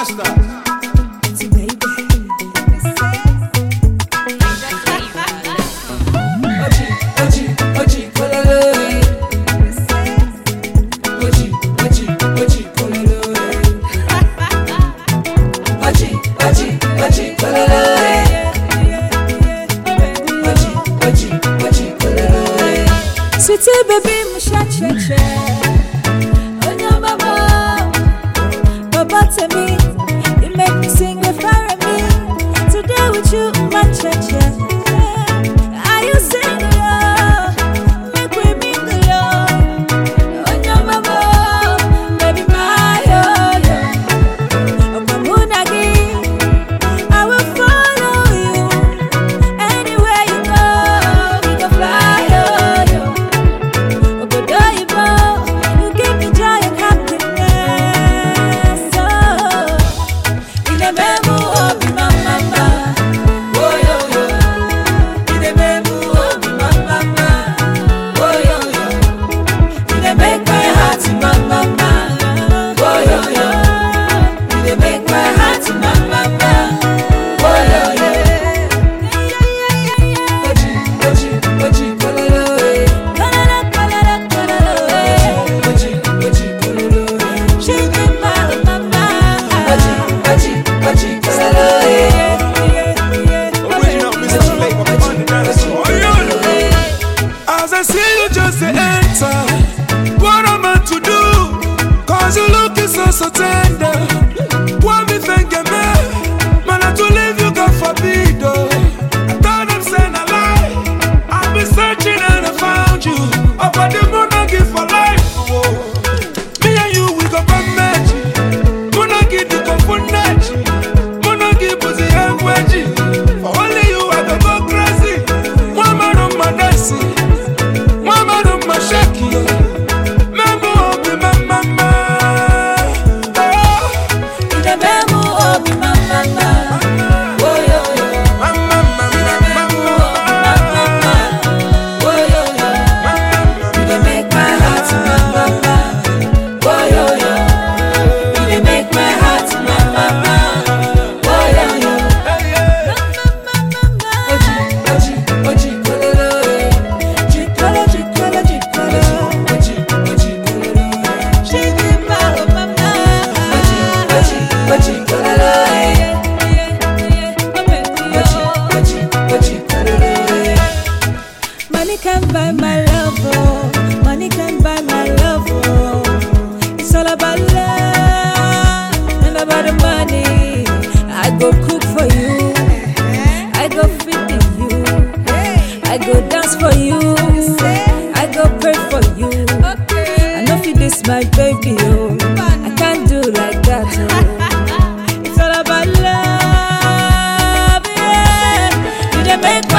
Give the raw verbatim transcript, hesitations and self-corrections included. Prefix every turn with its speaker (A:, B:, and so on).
A: Master.
B: Sweetie baby, musha cheche. Onya mama, Baba to me, you make me sing with fire me. Today with you, my cheche. Are you single? Make we mingle. Onya mama, baby my yo yo. Omamunagi, I will follow you anywhere you go. We can fly.
C: I see you just to enter. What am I to do? Cause you looking so so tender. What me think you man? Man, I to leave you, God forbid. Oh. I thought I'm saying a lie. I've been searching and I found you. Oh, but the moon I give for life. Oh. Me and you, we go from magic. Moon I give the comfort. Moon I give pussy and wedgie. For only you, I go go crazy. One man on my dancing. Shake you, memo obi mama, oh,
B: ide memo obi mama, oh yo yo,
C: mama mama,
B: mama, oh yo yo, ide make my heart mama, oh yo yo, ide make my heart mama, oh yo yo, oji oji oji kololo, oji kololo, oji kololo. Money can buy my love, oh. Money can buy my love, oh. It's all about love and about the money. I go cook for you, I go feed you, I go dance for you, I go pray for you. I know if this my baby, oh, I can't do like that, oh. It's all about love, yeah. You dey make